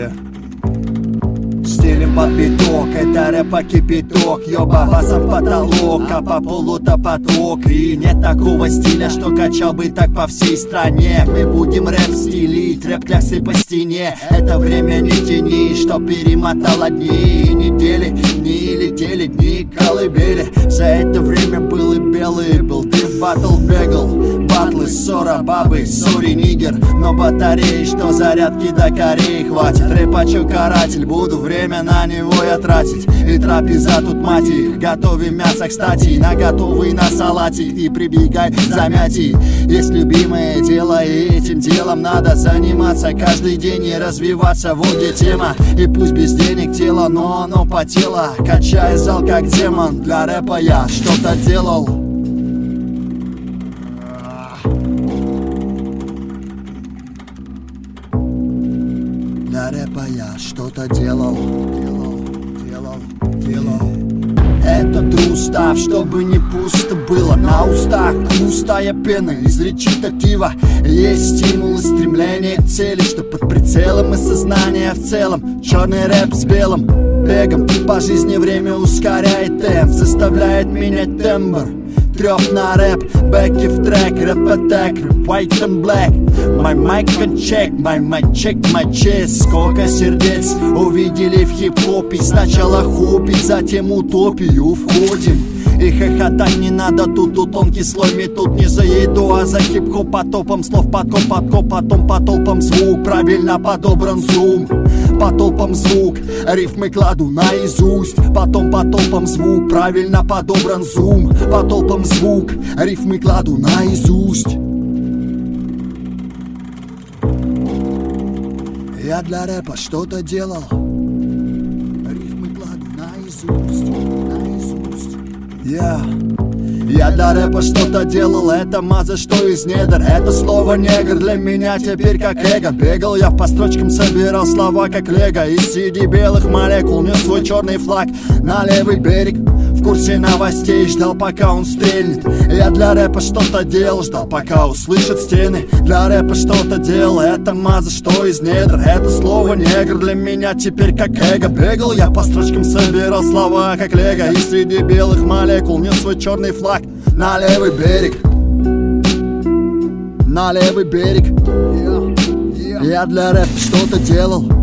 Стелим под биток, это рэпа кипяток. Ёба басом в потолок, а по полу-то поток. И нет такого стиля, что качал бы так по всей стране. Мы будем рэп стилить, рэп-клясы по стене. Это время не тяни, что перемотало дни и недели. Дни летели, дни колыбели. За это время был и белый, был ты в батл бегал. Батлы, ссора, бабы, сори, нигер. Но батареи, что зарядки до Кореи хватит. Рэпачу каратель, буду время на него я тратить. И трапеза тут мать их, готовим мясо, кстати. На готовый на салате и прибегай замятий. Есть любимое дело, и этим делом надо заниматься каждый день и развиваться. Вот где тема, и пусть без денег тело, но оно потело. Качай зал как демон, для рэпа я что-то делал. Для рэпа я что-то делал. Этот устав, чтобы не пусто было. На устах густая пена из речитатива. Есть стимул и стремление к цели, что под прицелом и сознание в целом. Черный рэп с белым бегом по жизни время ускоряет темп, заставляет менять тембр. Трёп на рэп, бэки в трек, рэп-атак, white and black. My mic can check, my mic check my chest. Сколько сердец увидели в хип-хопе. Сначала хобби, затем утопию входим. И хохотать не надо, тут тонкий слой метут. Не за еду, а за хип-хоп потопом слов. Подкоп, потом по толпам звук. Правильно подобран зум. По толпам звук, рифмы кладу наизусть. Потом по толпам звук, правильно подобран зум. По толпам звук, рифмы кладу наизусть. Я для рэпа что-то делал. Рифмы кладу наизусть. Я для рэпа что-то делал, это маза, что из недр. Это слово негр для меня теперь как эго. Бегал я по строчкам, собирал слова как лего. Из среди белых молекул нес свой черный флаг на левый берег. В курсе новостей, ждал пока он стрельнет. Я для рэпа что-то делал, ждал пока услышат стены. Для рэпа что-то делал, это маза, что из недр. Это слово негр для меня теперь как эго. Бегал я по строчкам, собирал слова как лего. И среди белых молекул нес свой черный флаг на левый берег. На левый берег. Я для рэпа что-то делал.